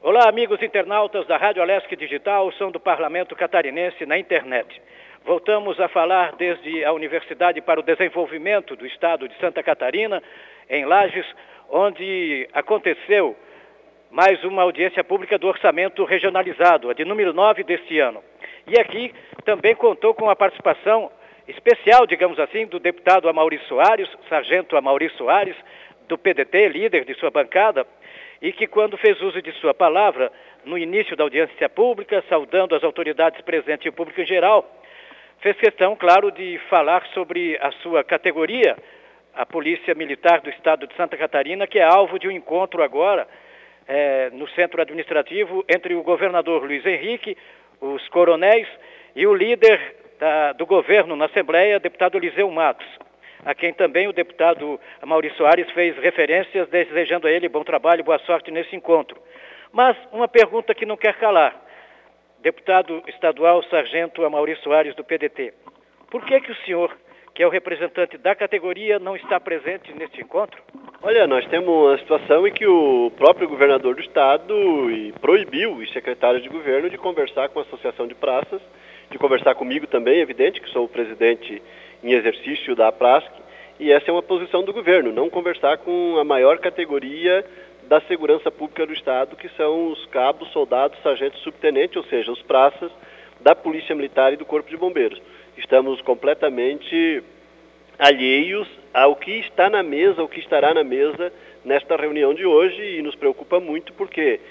Olá, amigos internautas da Rádio Alesc Digital, o som do Parlamento Catarinense na internet. Voltamos a falar desde a Universidade para o Desenvolvimento do Estado de Santa Catarina, em Lages, onde aconteceu mais uma audiência pública do orçamento regionalizado, a de número 9 deste ano. E aqui também contou com a participação especial, digamos assim, do deputado Amaury Soares, sargento Amaury Soares, do PDT, líder de sua bancada, e que quando fez uso de sua palavra no início da audiência pública, saudando as autoridades presentes e o público em geral, fez questão, claro, de falar sobre a sua categoria, a Polícia Militar do Estado de Santa Catarina, que é alvo de um encontro agora no centro administrativo entre o governador Luiz Henrique, os coronéis e o líder do governo na Assembleia, deputado Eliseu Matos, a quem também o deputado Amaury Soares fez referências, desejando a ele bom trabalho e boa sorte nesse encontro. Mas uma pergunta que não quer calar. Deputado estadual sargento Amaury Soares, do PDT, por que o senhor, que é o representante da categoria, não está presente neste encontro? Olha, nós temos uma situação em que o próprio governador do estado proibiu os secretários de governo de conversar com a Associação de Praças, de conversar comigo também, é evidente que sou o presidente em exercício da APRASC, e essa é uma posição do governo, não conversar com a maior categoria da segurança pública do estado, que são os cabos, soldados, sargentos, subtenentes, ou seja, os praças da Polícia Militar e do Corpo de Bombeiros. Estamos completamente alheios ao que está na mesa, ao que estará na mesa nesta reunião de hoje, e nos preocupa muito porque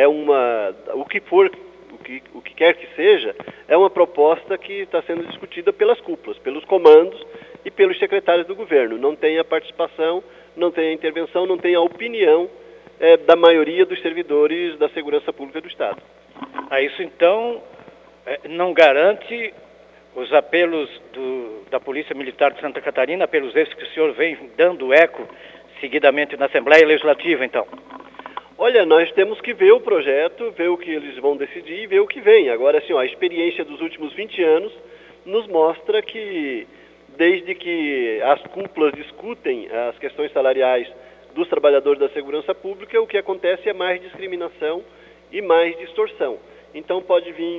o que quer que seja, é uma proposta que está sendo discutida pelas cúpulas, pelos comandos e pelos secretários do governo. Não tem a participação, não tem a intervenção, não tem a opinião da maioria dos servidores da segurança pública do estado. Isso então não garante os apelos da Polícia Militar de Santa Catarina, apelos esses que o senhor vem dando eco seguidamente na Assembleia Legislativa, então? Olha, nós temos que ver o projeto, ver o que eles vão decidir e ver o que vem. Agora, assim, a experiência dos últimos 20 anos nos mostra que, desde que as cúpulas discutem as questões salariais dos trabalhadores da segurança pública, o que acontece é mais discriminação e mais distorção. Então, pode vir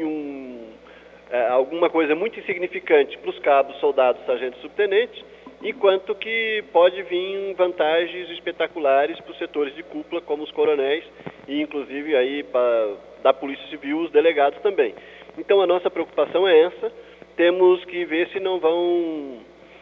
alguma coisa muito insignificante para os cabos, soldados, sargentos, subtenentes, enquanto que pode vir vantagens espetaculares para os setores de cúpula, como os coronéis, e inclusive aí da Polícia Civil, os delegados também. Então a nossa preocupação é essa, temos que ver se não vão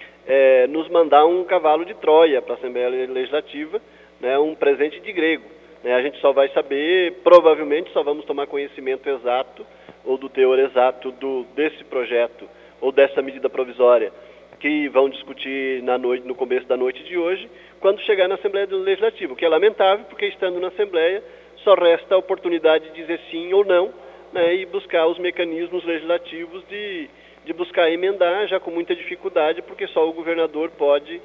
nos mandar um cavalo de Troia para a Assembleia Legislativa, né, um presente de grego. Né, a gente só vai saber, provavelmente só vamos tomar conhecimento exato, ou do teor exato desse projeto, ou dessa medida provisória, que vão discutir no começo da noite de hoje, quando chegar na Assembleia Legislativa, o que é lamentável, porque estando na Assembleia só resta a oportunidade de dizer sim ou não, né, e buscar os mecanismos legislativos de buscar emendar, já com muita dificuldade, porque só o governador pode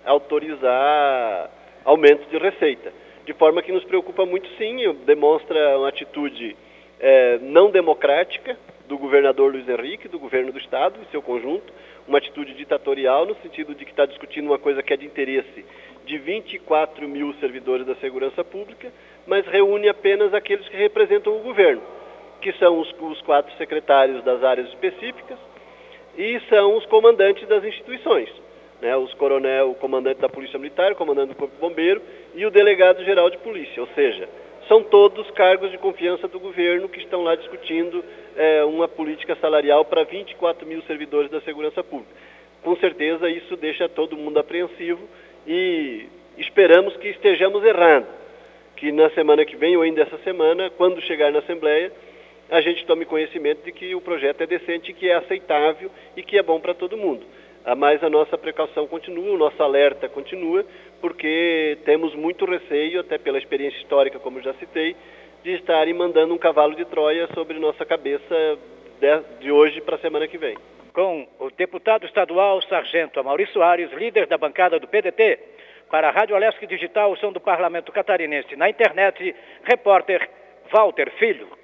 autorizar aumentos de receita. De forma que nos preocupa muito sim, demonstra uma atitude não democrática do governador Luiz Henrique, do governo do estado em seu conjunto, uma atitude ditatorial no sentido de que está discutindo uma coisa que é de interesse de 24 mil servidores da segurança pública, mas reúne apenas aqueles que representam o governo, que são os 4 secretários das áreas específicas e são os comandantes das instituições, né? O comandante da Polícia Militar, o comandante do Corpo de Bombeiro e o delegado-geral de polícia, ou seja, são todos cargos de confiança do governo que estão lá discutindo uma política salarial para 24 mil servidores da segurança pública. Com certeza isso deixa todo mundo apreensivo e esperamos que estejamos errando, que na semana que vem ou ainda essa semana, quando chegar na Assembleia, a gente tome conhecimento de que o projeto é decente, que é aceitável e que é bom para todo mundo. Mas a nossa precaução continua, o nosso alerta continua, porque temos muito receio, até pela experiência histórica, como eu já citei, de estarem mandando um cavalo de Troia sobre nossa cabeça de hoje para a semana que vem. Com o deputado estadual sargento Amaury Soares, líder da bancada do PDT, para a Rádio Alesc Digital, o som do Parlamento Catarinense na internet, repórter Walter Filho.